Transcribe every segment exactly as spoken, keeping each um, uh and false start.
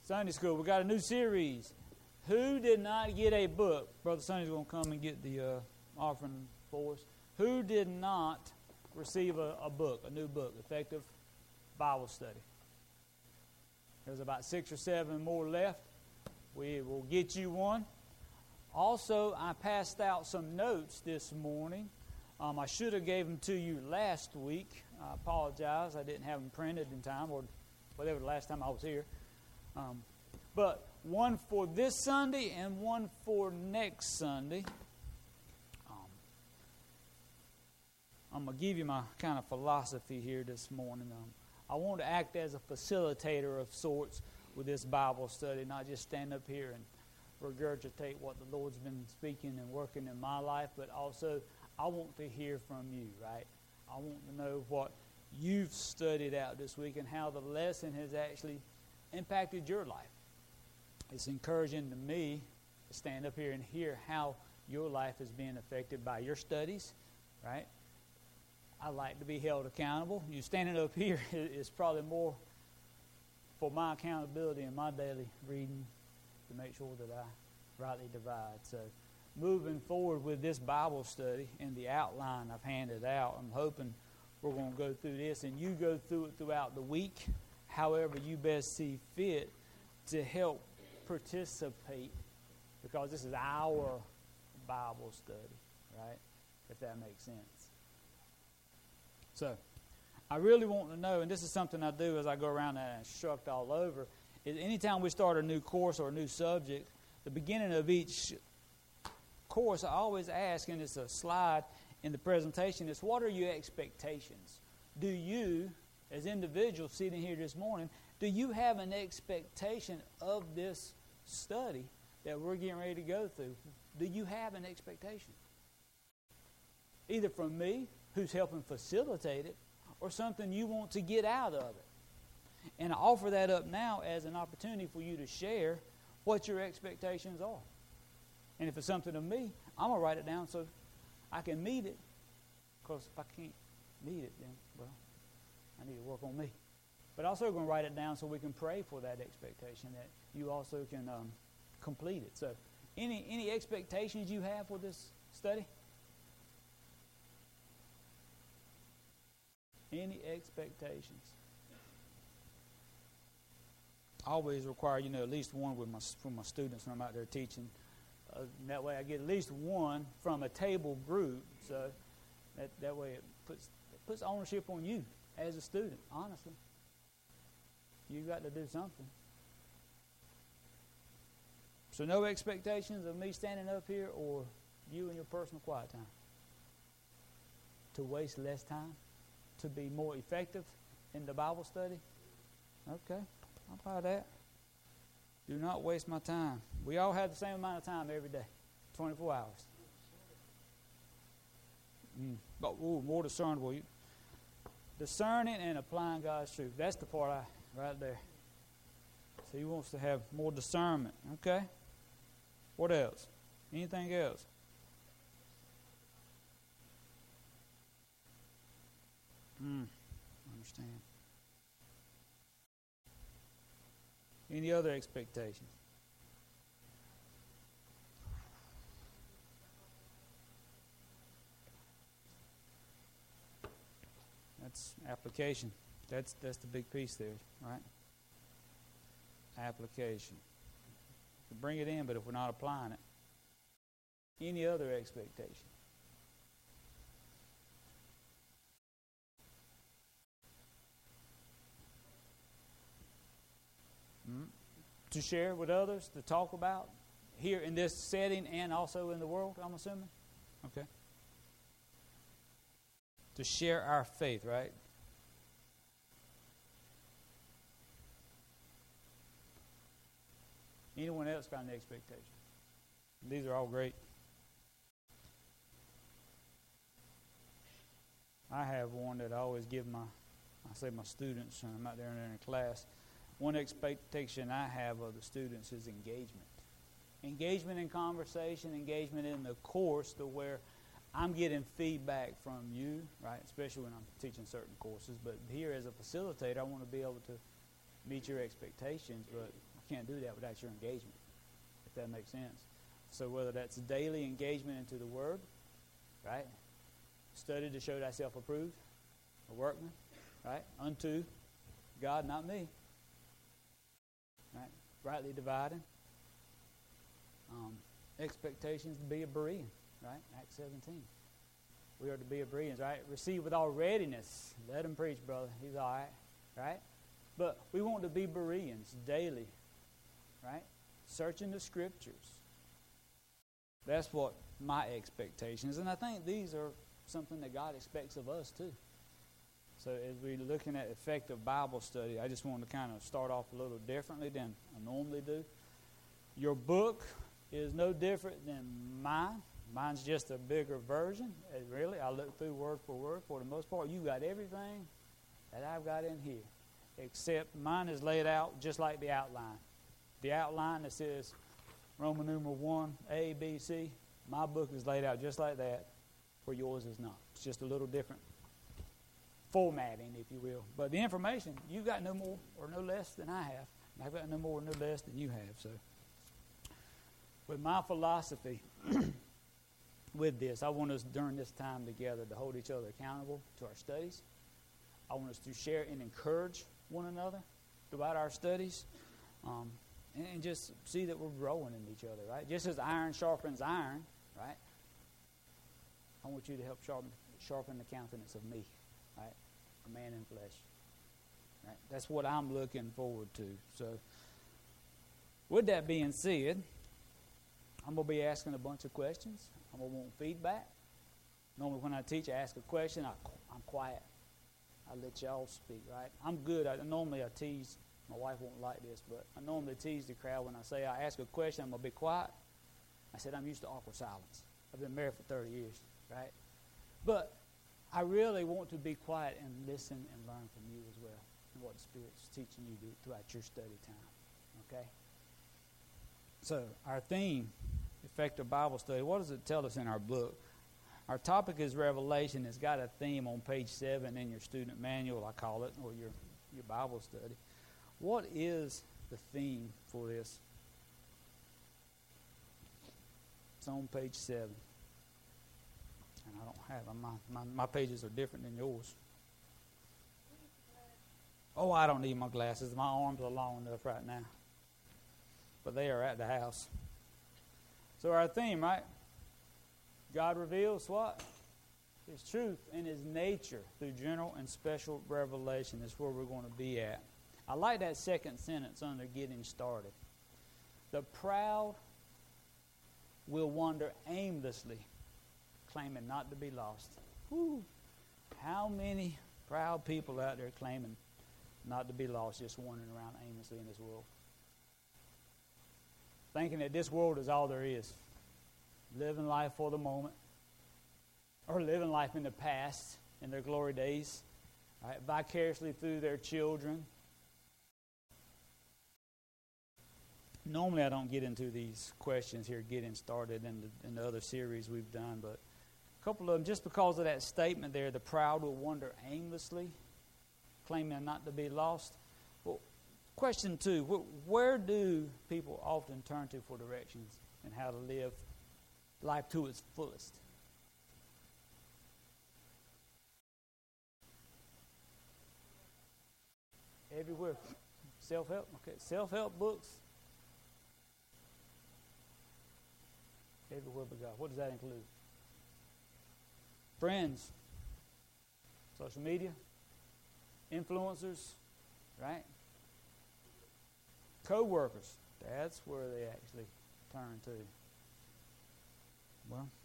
Sunday school. We got a new series. Who did not get a book? Brother Sonny's going to come and get the uh, offering for us. Who did not receive a, a book, a new book, Effective Bible Study? There's about six or seven more left. We will get you one. Also, I passed out some notes this morning. Um, I should have gave them to you last week. I apologize. I didn't have them printed in time, or whatever the last time I was here. Um, but one for this Sunday and one for next Sunday. Um, I'm going to give you my kind of philosophy here this morning. Um, I want to act as a facilitator of sorts with this Bible study, not just stand up here and regurgitate what the Lord's been speaking and working in my life, but also I want to hear from you, right? I want to know what you've studied out this week and how the lesson has actually impacted your life. It's encouraging to me to stand up here and hear how your life is being affected by your studies, right? I like to be held accountable. You standing up here is probably more for my accountability in my daily reading to make sure that I rightly divide. So moving forward with this Bible study and the outline I've handed out, I'm hoping we're going to go through this and you go through it throughout the week, however you best see fit, to help participate, because this is our Bible study, right? If that makes sense. So, I really want to know, and this is something I do as I go around and instruct all over, is anytime we start a new course or a new subject, the beginning of each course, I always ask, and it's a slide in the presentation, is what are your expectations? Do you, as individuals sitting here this morning, do you have an expectation of this study that we're getting ready to go through? Do you have an expectation? Either from me, who's helping facilitate it, or something you want to get out of it. And I offer that up now as an opportunity for you to share what your expectations are. And if it's something of me, I'm going to write it down so I can meet it. Because if I can't meet it, then, well, I need to work on me. But also going to write it down so we can pray for that expectation, that you also can um, complete it. So any any expectations you have for this study? Any expectations? I always require, you know, at least one with my from my students when I'm out there teaching. Uh, that way I get at least one from a table group. So that, that way it puts, it puts ownership on you as a student, honestly. You got to do something. So no expectations of me standing up here or you in your personal quiet time. To waste less time. To be more effective in the Bible study. Okay, I'll buy that. Do not waste my time. We all have the same amount of time every day. twenty-four hours. Mm. But ooh, more discernible. Discerning and applying God's truth. That's the part I... Right there. So he wants to have more discernment. Okay? What else? Anything else? Hmm. Understand. Any other expectations? That's application. That's that's the big piece there, right? Application. We bring it in, but if we're not applying it. Any other expectation? Mm-hmm. To share with others, to talk about here in this setting and also in the world, I'm assuming? Okay. To share our faith, right? Anyone else got an expectation? These are all great. I have one that I always give my, I say my students, when I'm out there in their class. One expectation I have of the students is engagement. Engagement in conversation, engagement in the course to where I'm getting feedback from you, right? Especially when I'm teaching certain courses. But here as a facilitator, I want to be able to meet your expectations, but You can't do that without your engagement, if that makes sense. So whether that's daily engagement into the Word, right? Study to show thyself approved, a workman, right? Unto God, not me. Right? Rightly dividing. Um, expectations to be a Berean, right? Acts seventeen. We are to be a Bereans, right? Receive with all readiness. Let him preach, brother. He's all right, right? But we want to be Bereans daily, right? Searching the Scriptures. That's what my expectation is. And I think these are something that God expects of us too. So as we're looking at effective Bible study, I just want to kind of start off a little differently than I normally do. Your book is no different than mine. Mine's just a bigger version. And really, I look through word for word. For the most part, you got everything that I've got in here, except mine is laid out just like the outline. The outline that says Roman numeral one, A, B, C, my book is laid out just like that, where yours is not. It's just a little different formatting, if you will. But the information, you got no more or no less than I have. I've got no more or no less than you have. So, with my philosophy with this, I want us during this time together to hold each other accountable to our studies. I want us to share and encourage one another throughout our studies. Um, and, and just see that we're growing in each other, right? Just as iron sharpens iron, right? I want you to help sharpen, sharpen the countenance of me, right? A man in flesh. Right? That's what I'm looking forward to. So, with that being said, I'm going to be asking a bunch of questions. I'm going to want feedback. Normally when I teach, I ask a question, I, I'm quiet. I let y'all speak, right? I'm good. I, normally I tease. My wife won't like this, but I normally tease the crowd when I say I ask a question, I'm going to be quiet. I said I'm used to awkward silence. I've been married for thirty years, right? But I really want to be quiet and listen and learn from you as well, and what the Spirit's teaching you throughout your study time, okay? So our theme, effective Bible study, what does it tell us in our book? Our topic is Revelation. It's got a theme on page seven in your student manual, I call it, or your, your Bible study. What is the theme for this? It's on page seven. And I don't have them. My, my, my pages are different than yours. Oh, I don't need my glasses. My arms are long enough right now. But they are at the house. So our theme, right? God reveals what? His truth and His nature through general and special revelation is where we're going to be at. I like that second sentence under getting started. The proud will wander aimlessly, claiming not to be lost. Whew. How many proud people out there claiming not to be lost, just wandering around aimlessly in this world? Thinking that this world is all there is. Living life for the moment. Or living life in the past, in their glory days. Right? Vicariously through their children. Normally I don't get into these questions here getting started in the, in the other series we've done, but a couple of them, just because of that statement there, the proud will wander aimlessly, claiming not to be lost. Well, question two, where do people often turn to for directions and how to live life to its fullest? Everywhere. Self-help. Okay. Self-help books. Everywhere but God. What does that include? Friends. Social media. Influencers. Right? Co-workers. That's where they actually turn to. Well.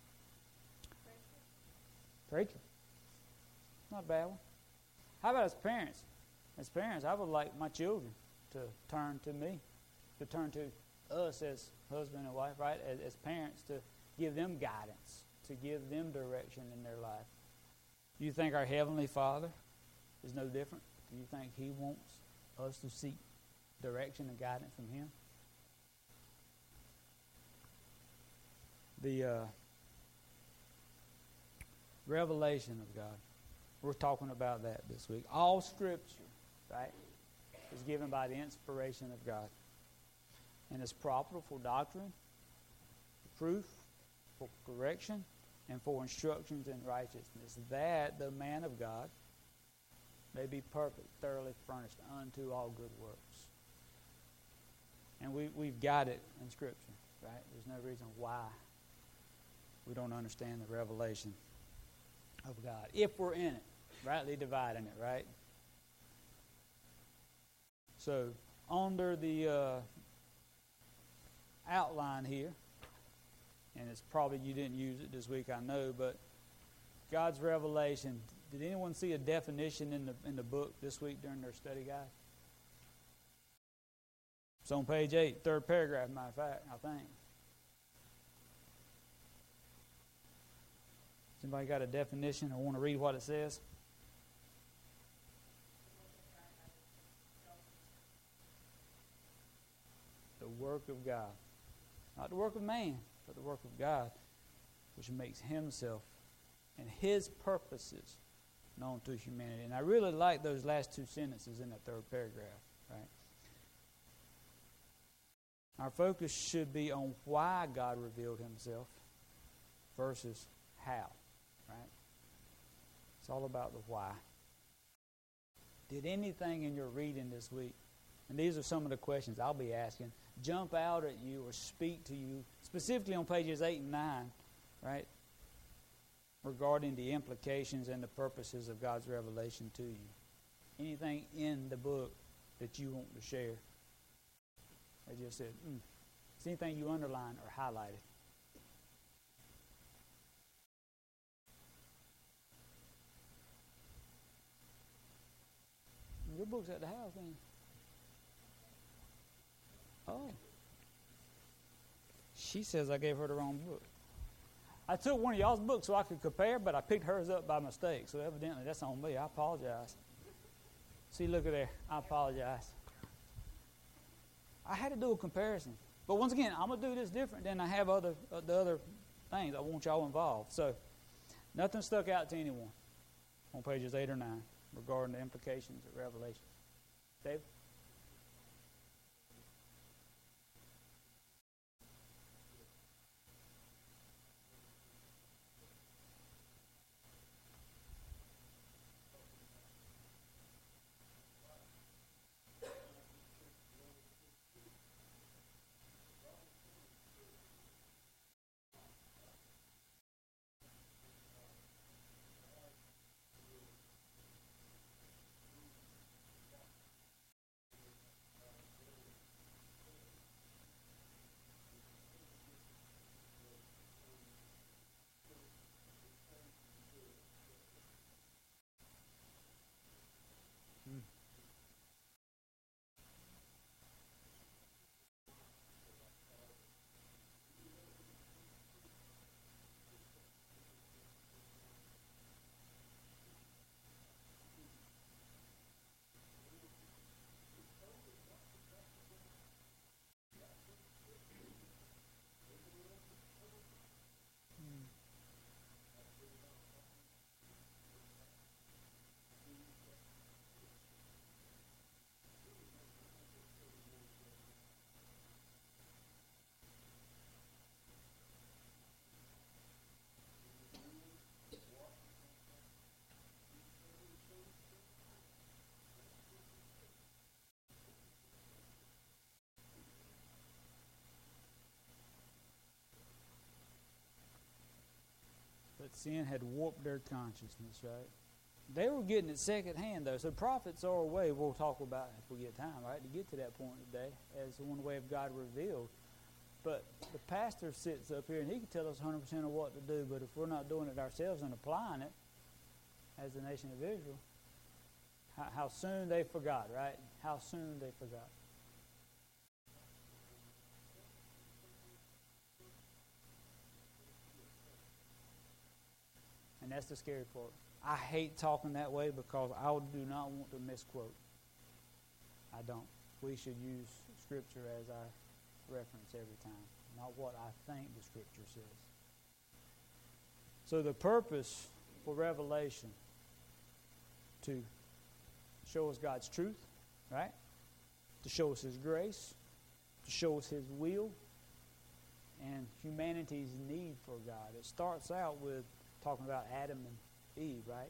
Preacher. Not a bad one. How about as parents? As parents, I would like my children to turn to me, to turn to us as husband and wife, right? As, as parents, to give them guidance, to give them direction in their life. Do you think our Heavenly Father is no different? Do you think He wants us to seek direction and guidance from Him? The uh, revelation of God. We're talking about that this week. All Scripture, right, is given by the inspiration of God. and is profitable for doctrine, for proof, for correction, and for instructions in righteousness, that the man of God may be perfect, thoroughly furnished unto all good works. And we, we've got it in Scripture, right? There's no reason why we don't understand the revelation of God. If we're in it, rightly dividing it, right? So, under the uh, outline here, and it's probably you didn't use it this week, I know, but God's revelation. Did anyone see a definition in the in the book this week during their study guide? It's on page eight, third paragraph, matter of fact, I think. Somebody got a definition or want to read what it says? The work of God. Not the work of man, but the work of God, which makes himself and his purposes known to humanity. And I really like those last two sentences in that third paragraph, right? Our focus should be on why God revealed himself versus how, right? It's all about the why. Did anything in your reading this week, and these are some of the questions I'll be asking, jump out at you or speak to you, specifically on pages eight and nine, right, regarding the implications and the purposes of God's revelation to you? Anything in the book that you want to share? I just said, mm. Is anything you underlined or highlighted? Your book's at the house, ain't it? Oh. She says I gave her the wrong book. I took one of y'all's books so I could compare, but I picked hers up by mistake. So evidently that's on me. I apologize. See, look at there. I apologize. I had to do a comparison. But once again, I'm going to do this different than I have other uh, the other things. I want y'all involved. So nothing stuck out to anyone on pages eight or nine regarding the implications of Revelation. Dave? But sin had warped their consciousness, right? They were getting it secondhand, though. So prophets are a way we'll talk about if we get time, right, to get to that point today as one way of God revealed. But the pastor sits up here and he can tell us one hundred percent of what to do, but if we're not doing it ourselves and applying it as the nation of Israel, how, how soon they forgot, right? How soon they forgot. And that's the scary part. I hate talking that way because I do not want to misquote. I don't. We should use Scripture as our reference every time, not what I think the Scripture says. So the purpose for revelation, to show us God's truth, right? To show us His grace, to show us His will and humanity's need for God. It starts out with talking about Adam and Eve, right?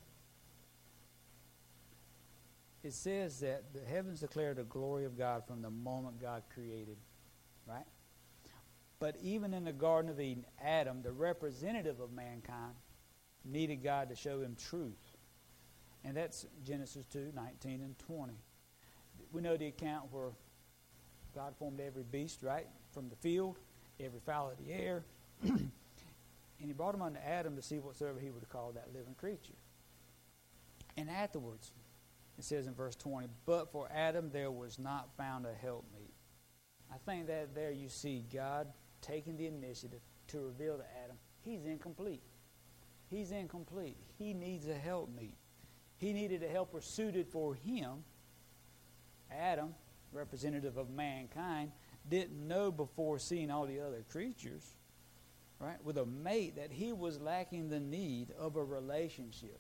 It says that the heavens declare the glory of God from the moment God created, right? But even in the Garden of Eden, Adam, the representative of mankind, needed God to show him truth. And that's Genesis two, nineteen and twenty. We know the account where God formed every beast, right, from the field, every fowl of the air, and He brought him unto Adam to see whatsoever He would call that living creature. And afterwards, it says in verse twenty, but for Adam there was not found a helpmeet. I think that there you see God taking the initiative to reveal to Adam, he's incomplete. He's incomplete. He needs a helpmeet. He needed a helper suited for him. Adam, representative of mankind, didn't know before seeing all the other creatures, right, with a mate, that he was lacking the need of a relationship.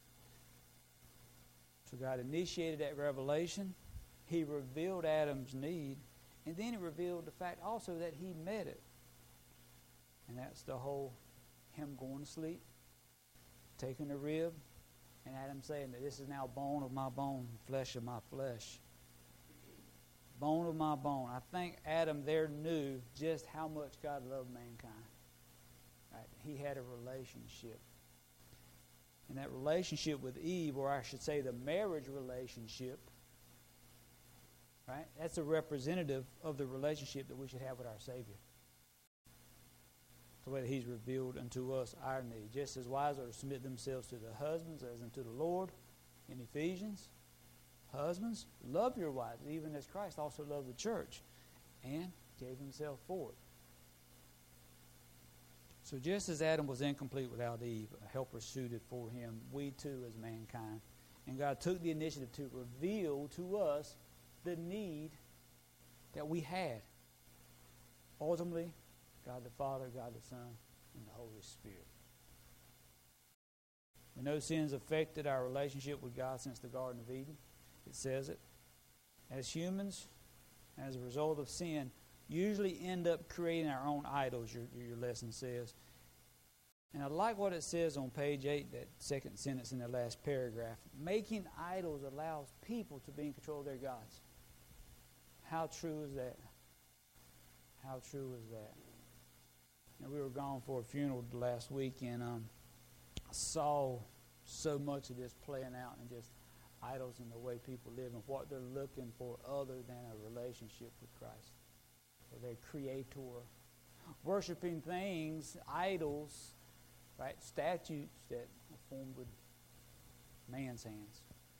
So God initiated that revelation. He revealed Adam's need, and then He revealed the fact also that he met it. And that's the whole him going to sleep, taking the rib, and Adam saying that this is now bone of my bone, flesh of my flesh. Bone of my bone. I think Adam there knew just how much God loved mankind. Right? He had a relationship. And that relationship with Eve, or I should say the marriage relationship, right? That's a representative of the relationship that we should have with our Savior. The way that He's revealed unto us our need. Just as wives are to submit themselves to the husbands as unto the Lord in Ephesians. Husbands, love your wives, even as Christ also loved the church and gave Himself for it. So just as Adam was incomplete without Eve, a helper suited for him, we too as mankind. And God took the initiative to reveal to us the need that we had. Ultimately, God the Father, God the Son, and the Holy Spirit. We know sin's affected our relationship with God since the Garden of Eden. It says it. As humans, as a result of sin, usually end up creating our own idols, your, your lesson says. And I like what it says on page eight, that second sentence in the last paragraph. Making idols allows people to be in control of their gods. How true is that? How true is that? And we were gone for a funeral last week, and um, I saw so much of this playing out in just idols in the way people live and what they're looking for other than a relationship with Christ. Or their creator. Worshiping things, idols, right? Statues that are formed with man's hands.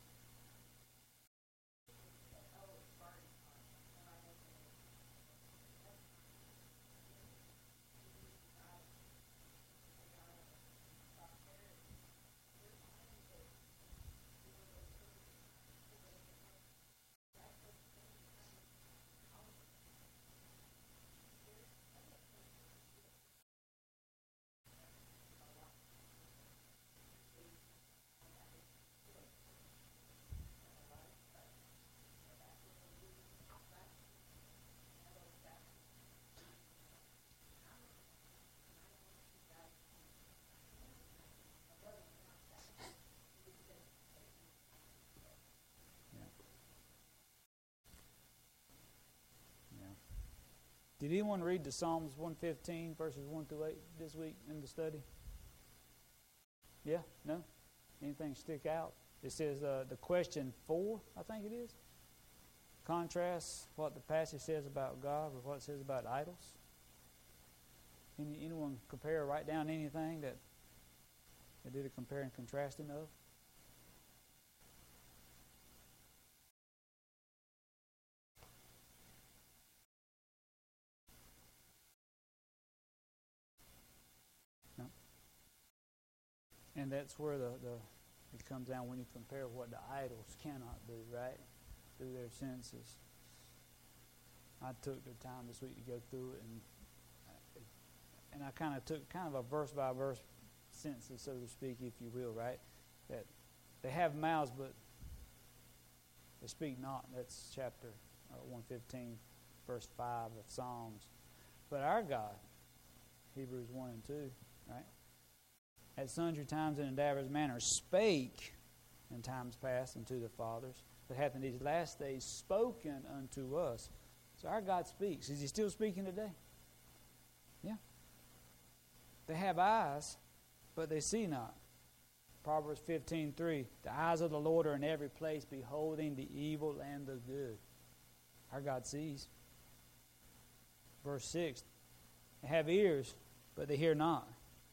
Did anyone read the Psalms one fifteen, verses one through eight this week in the study? Yeah? No? Anything stick out? It says uh, the question four, I think it is, contrasts what the passage says about God with what it says about idols. Any, anyone compare or write down anything that they did a compare and contrasting of? And that's where the, the it comes down when you compare what the idols cannot do, right? Through their senses. I took the time this week to go through it, and and I kind of took kind of a verse by verse senses, so to speak, if you will, right? That they have mouths, but they speak not. That's chapter uh, one fifteen. verse five of Psalms. But our God, Hebrews one and two, right? At sundry times and in divers manners spake in times past unto the fathers, but hath in these last days spoken unto us. So our God speaks. Is He still speaking today? Yeah. They have eyes, but they see not. Proverbs fifteen three, the eyes of the Lord are in every place, beholding the evil and the good. Our God sees. Verse six, they have ears, but they hear not.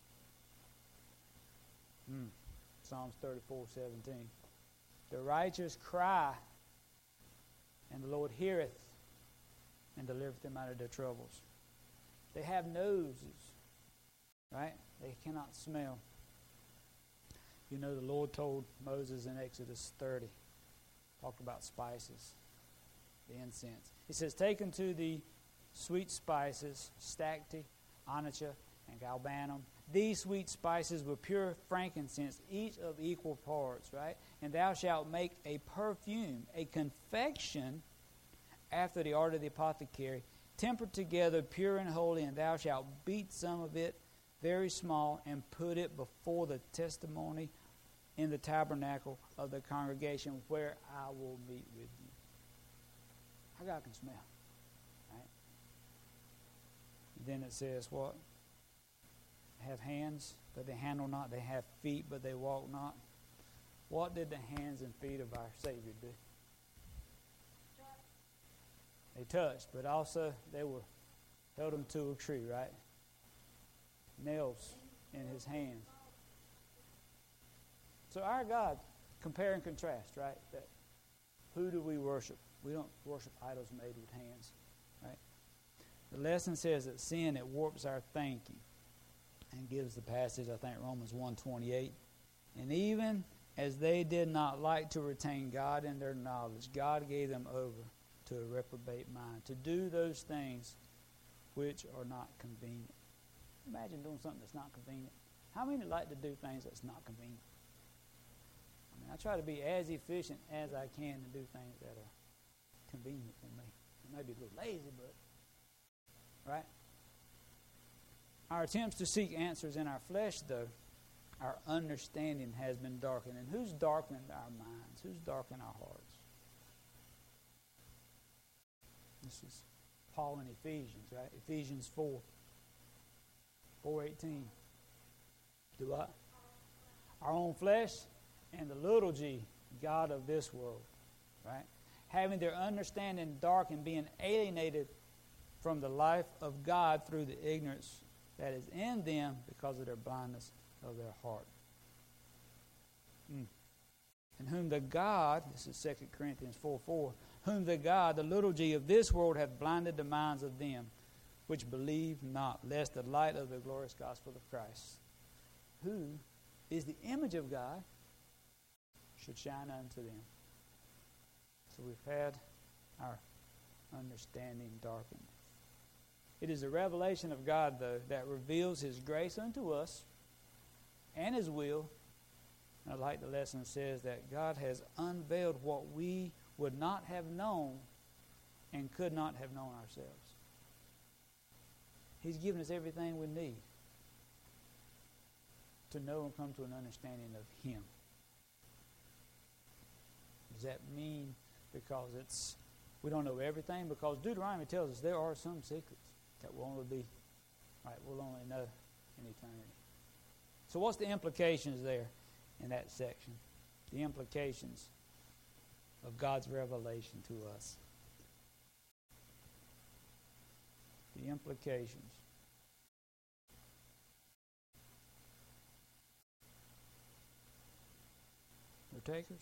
Hmm. Psalms thirty-four seventeen. The righteous cry, and the Lord heareth, and delivereth them out of their troubles. They have noses, right? They cannot smell. You know, the Lord told Moses in Exodus thirty, talk about spices, the incense. He says, take unto the sweet spices, stacte, onycha, and galbanum. These sweet spices were pure frankincense, each of equal parts, right? And thou shalt make a perfume, a confection, after the art of the apothecary, tempered together, pure and holy, and thou shalt beat some of it very small, and put it before the testimony in the tabernacle of the congregation, where I will meet with you. How God can smell, right? And then it says what? Have hands, but they handle not. They have feet, but they walk not. What did the hands and feet of our Savior do? They touched, but also they were held him to a tree, right? Nails in his hands. So our God, compare and contrast, right? That who do we worship? We don't worship idols made with hands, right? The lesson says that sin, it warps our thinking, and gives the passage, I think, Romans one twenty-eight. And even as they did not like to retain God in their knowledge, God gave them over to a reprobate mind, to do those things which are not convenient. Imagine doing something that's not convenient. How many like to do things that's not convenient? I mean, I try to be as efficient as I can to do things that are convenient for me. I may be a little lazy, but, right? Our attempts to seek answers in our flesh, though, our understanding has been darkened. And who's darkened our minds? Who's darkened our hearts? This is Paul in Ephesians, right? Ephesians four. four eighteen. Do what? Our own flesh and the little g, God of this world, right? Having their understanding darkened, being alienated from the life of God through the ignorance that is in them because of their blindness of their heart. Mm. And whom the God, this is Second Corinthians four four, whom the God, the little g of this world, hath blinded the minds of them which believe not, lest the light of the glorious gospel of Christ, who is the image of God, should shine unto them. So we've had our understanding darkened. It is a revelation of God, though, that reveals His grace unto us and His will. And I like the lesson says that God has unveiled what we would not have known and could not have known ourselves. He's given us everything we need to know and come to an understanding of Him. Does that mean because it's we don't know everything? Because Deuteronomy tells us there are some secrets that will only be, right, we'll only know in eternity. So what's the implications there in that section? The implications of God's revelation to us. The implications. No takers?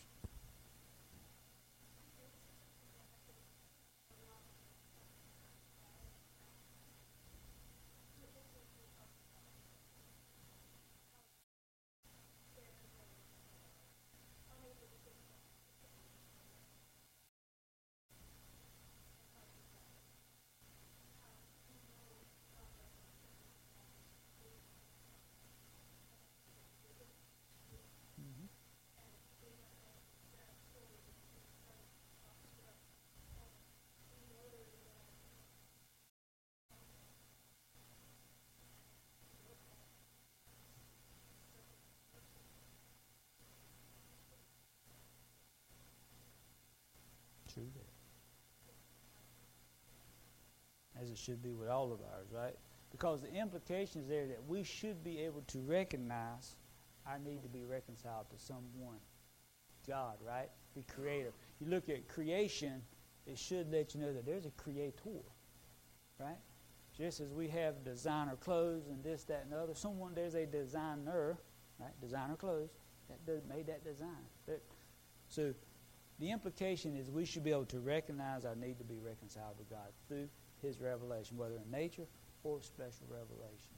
as it should be with all of ours, right? Because the implication is there that we should be able to recognize our need to be reconciled to someone, God, right? The Creator. You look at creation, it should let you know that there's a Creator, right? Just as we have designer clothes and this, that, and the other, someone, there's a designer, right? Designer clothes that does, made that design. That, so the implication is we should be able to recognize our need to be reconciled to God through His revelation, whether in nature or special revelation.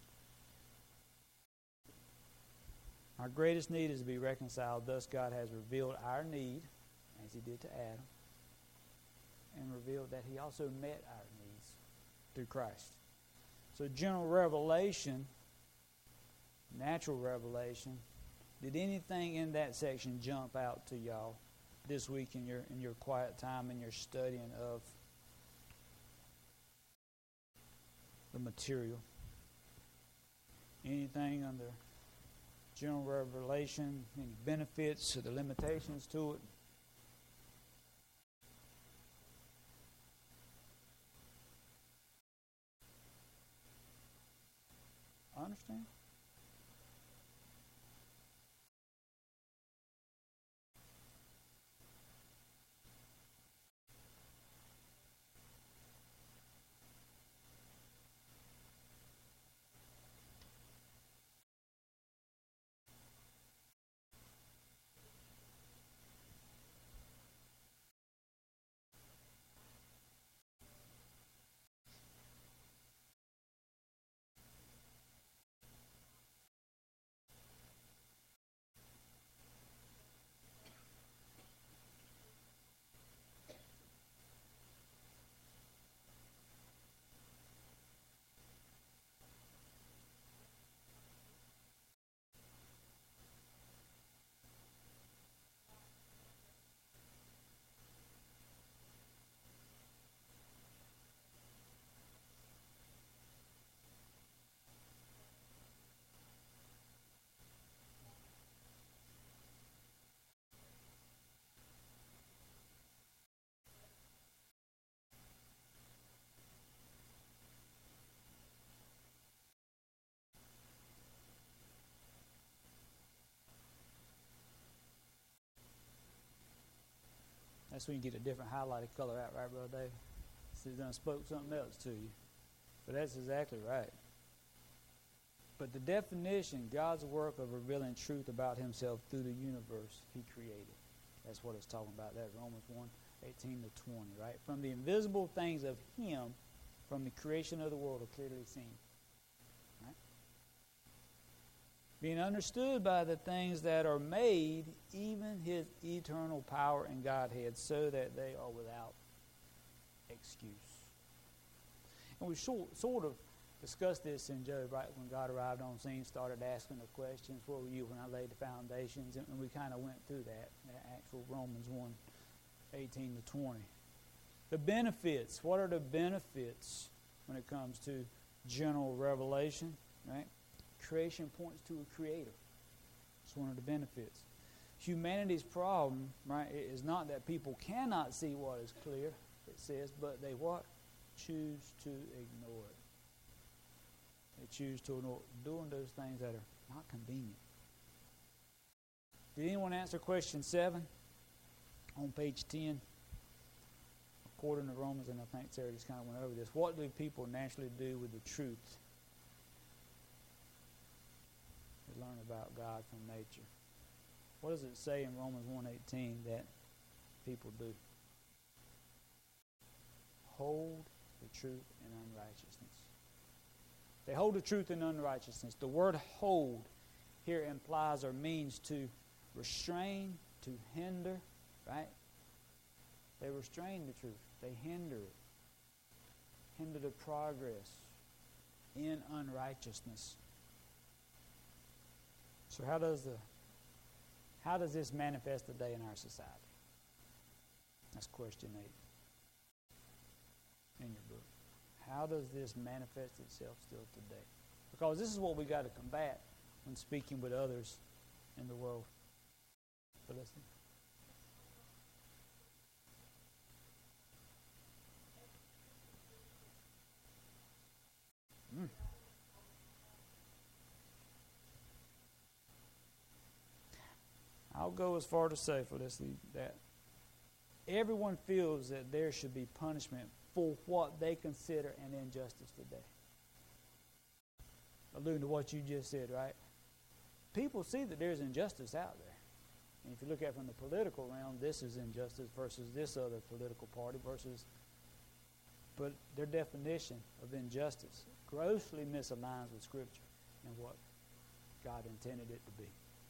Our greatest need is to be reconciled. Thus, God has revealed our need, as He did to Adam, and revealed that He also met our needs through Christ. So, general revelation, natural revelation, did anything in that section jump out to y'all this week in your in your quiet time and your studying of the material? Anything under general revelation, any benefits or the limitations to it? Understand? That's when you get a different highlighted color out, right, Brother David? So he done spoke something else to you. But that's exactly right. But the definition, God's work of revealing truth about Himself through the universe He created. That's what it's talking about there, Romans one, eighteen to twenty, right? From the invisible things of Him, from the creation of the world are clearly seen. Right? Being understood by the things that are made, even His eternal power and Godhead, so that they are without excuse. And we sort, sort of discussed this in Job, right? When God arrived on scene, started asking the questions, where were you when I laid the foundations? And we kind of went through that, that actual Romans one, eighteen to twenty. The benefits. What are the benefits when it comes to general revelation, right? Creation points to a creator. It's one of the benefits. Humanity's problem, right, is not that people cannot see what is clear, it says, but they what? Choose to ignore it. They choose to ignore doing those things that are not convenient. Did anyone answer question seven on page ten? According to Romans, and I think Sarah just kind of went over this, what do people naturally do with the truth they learn about God from nature? What does it say in Romans one eighteen that people do? Hold the truth in unrighteousness. They hold the truth in unrighteousness. The word hold here implies or means to restrain, to hinder, right? They restrain the truth. They hinder it. Hinder the progress in unrighteousness. So how does the how does this manifest today in our society? That's question eight in your book. How does this manifest itself still today? Because this is what we got to combat when speaking with others in the world. So listen. I'll go as far to say, for this, that everyone feels that there should be punishment for what they consider an injustice today. Alluding to what you just said, right? People see that there's injustice out there. And if you look at it from the political realm, this is injustice versus this other political party versus, but their definition of injustice grossly misaligns with Scripture and what God intended it to be.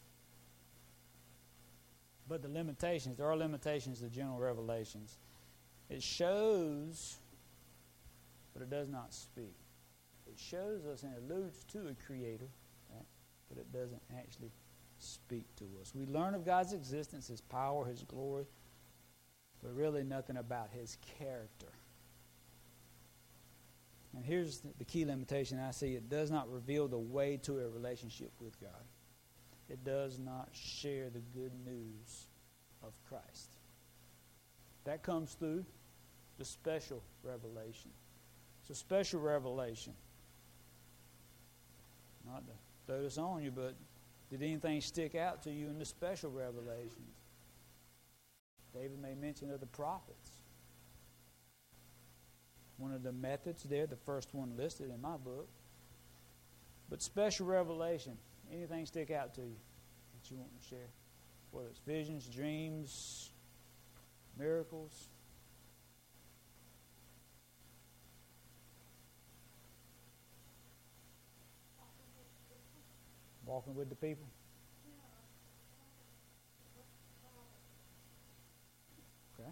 But the limitations, there are limitations to general revelations. It shows, but it does not speak. It shows us and alludes to a creator, right? But it doesn't actually speak to us. We learn of God's existence, His power, His glory, but really nothing about His character. And here's the key limitation I see. It does not reveal the way to a relationship with God. It does not share the good news of Christ. That comes through the special revelation. It's a special revelation. Not to throw this on you, but did anything stick out to you in the special revelations? David made mention of the prophets. One of the methods there, the first one listed in my book. But special revelation, anything stick out to you that you want to share? Whether it's visions, dreams, miracles. Walking with the people. Okay.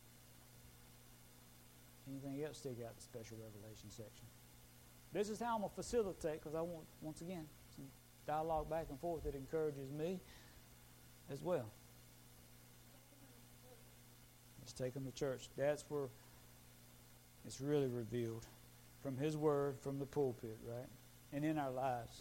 Anything else stick out in the special revelation section? This is how I'm going to facilitate, because I want, once again, some dialogue back and forth that encourages me as well. Let's take them to church. That's where it's really revealed. From His Word, from the pulpit, right? And in our lives.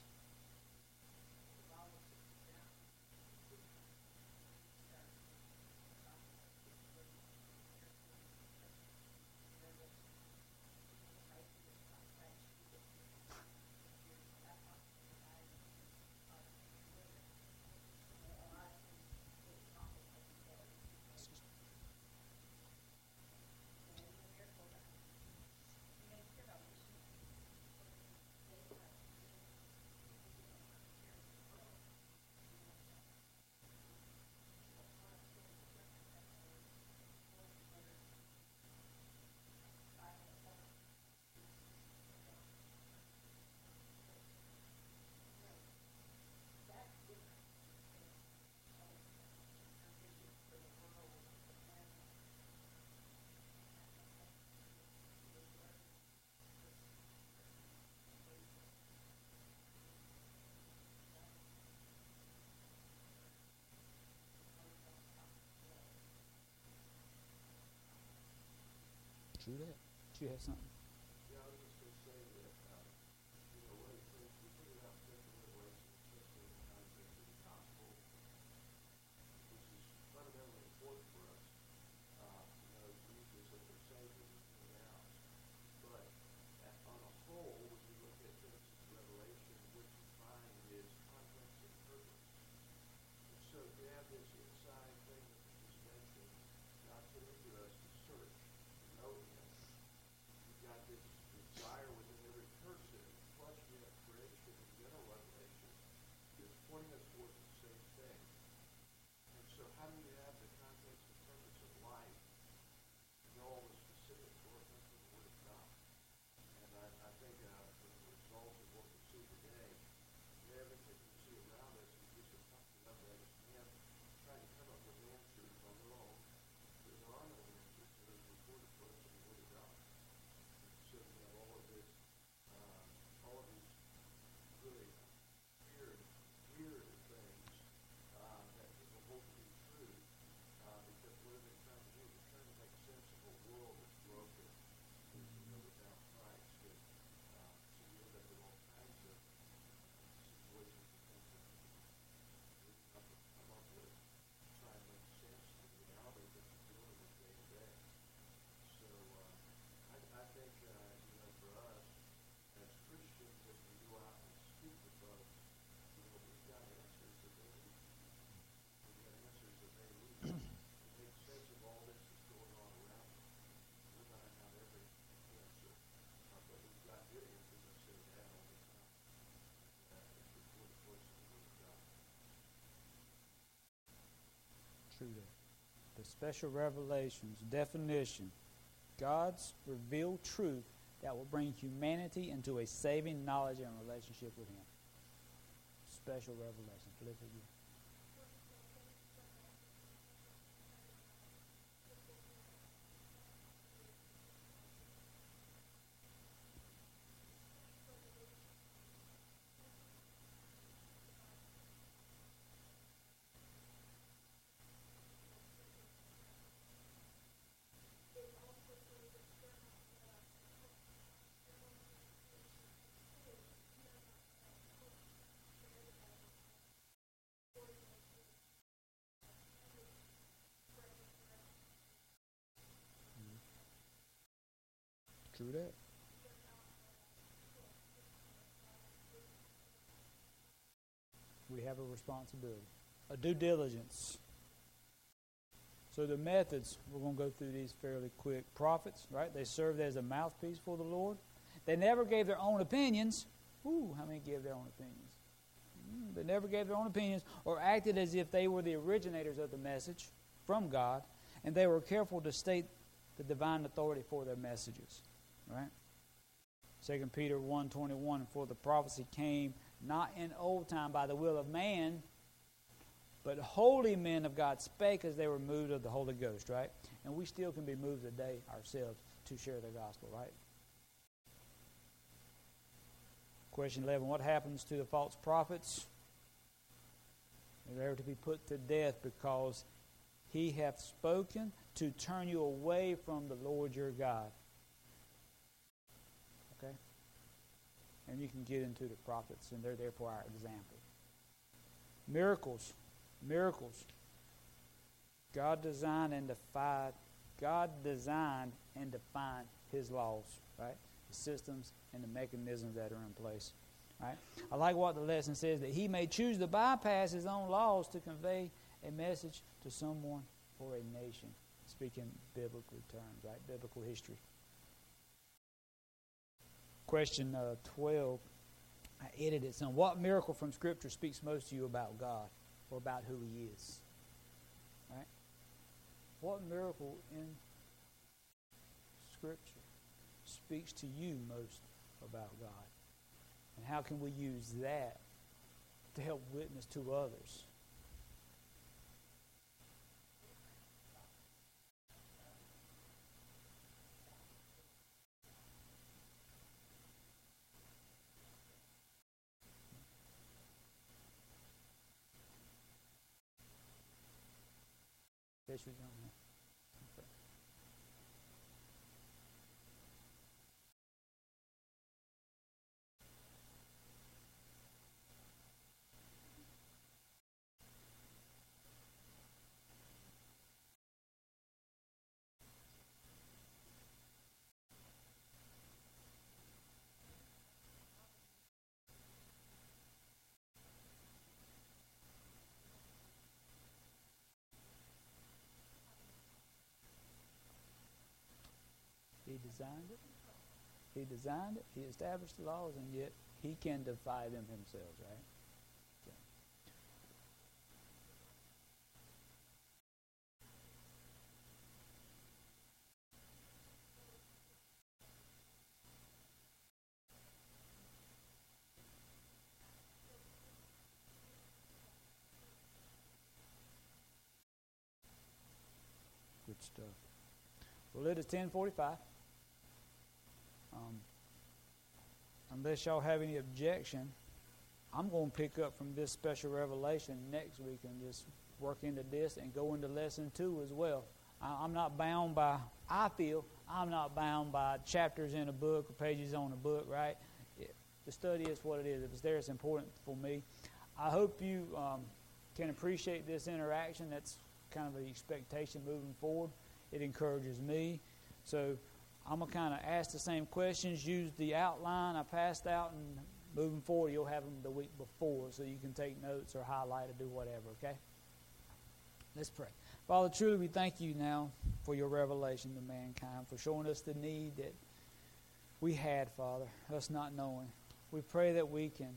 True that. Do you have something? Yeah, I was just going to say that, uh, you know, one of the things we figured out special revelation, especially in the context of the gospel, which is fundamentally important for us. Uh, you know, Jesus as our Savior and everything else. But at, on a whole, when you look at Genesis and Revelation, what you find is context and purpose. And so you have this inside thing that we just mentioned, God put into us to search, to know Him. You've got this desire within every person, plus you have creation and general revelation, that's pointing us towards the same thing. And so how do you have the context and purpose of life? Know all the specific ordinance of the Word of God. And I, I think uh, the result of what we see today, everything we see around us is just a function of that. It's man trying to come up with answers on their own. There are no answers that are recorded for us in the Word of God. So we have all of this, um, all of these really weird, weird The special revelations, definition, God's revealed truth that will bring humanity into a saving knowledge and relationship with Him. Special revelation. Flip it again. True that. We have a responsibility, a due diligence. So the methods, we're going to go through these fairly quick. Prophets, right? They served as a mouthpiece for the Lord. They never gave their own opinions. Ooh, how many gave their own opinions? Mm, they never gave their own opinions or acted as if they were the originators of the message from God, and they were careful to state the divine authority for their messages, right? Second Peter one twenty-one, for the prophecy came not in old time by the will of man, but holy men of God spake as they were moved of the Holy Ghost, right? And we still can be moved today ourselves to share the gospel, right? Question eleven, what happens to the false prophets? They're to be put to death because he hath spoken to turn you away from the Lord your God. Okay? And you can get into the prophets, and they're there for our example. Miracles. Miracles. God designed and defied, God designed and defined His laws, right? The systems and the mechanisms that are in place, right? I like what the lesson says, that He may choose to bypass His own laws to convey a message to someone or a nation. Speaking biblical terms, right? Biblical history. Question uh, twelve. I edited some. What miracle from Scripture speaks most to you about God or about who He is? Right? What miracle in Scripture speaks to you most about God? And how can we use that to help witness to others? Yes, we don't. Okay. He designed it. He designed it. He established the laws, and yet He can defy them Himself, right? So. Good stuff. Well, it is ten forty-five. Um, unless y'all have any objection, I'm going to pick up from this special revelation next week and just work into this and go into lesson two as well. I, I'm not bound by, I feel, I'm not bound by chapters in a book or pages on a book, right? It, the study is what it is. If it's there, it's important for me. I hope you um, can appreciate this interaction. That's kind of the expectation moving forward. It encourages me. So I'm going to kind of ask the same questions, use the outline I passed out, and moving forward, you'll have them the week before so you can take notes or highlight or do whatever, okay? Let's pray. Father, truly we thank you now for your revelation to mankind, for showing us the need that we had, Father, us not knowing. We pray that we can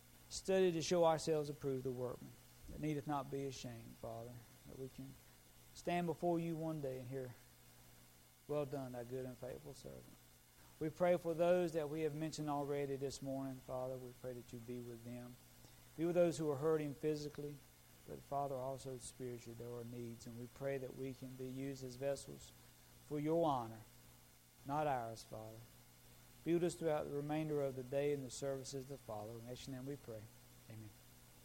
study to show ourselves approved, the workmen, that needeth not be ashamed, Father, that we can stand before you one day and hear, well done, thy good and faithful servant. We pray for those that we have mentioned already this morning, Father. We pray that you be with them. Be with those who are hurting physically, but, Father, also spiritually there are needs. And we pray that we can be used as vessels for your honor, not ours, Father. Be with us throughout the remainder of the day and the services that follow. In Yeshua's name we pray. Amen.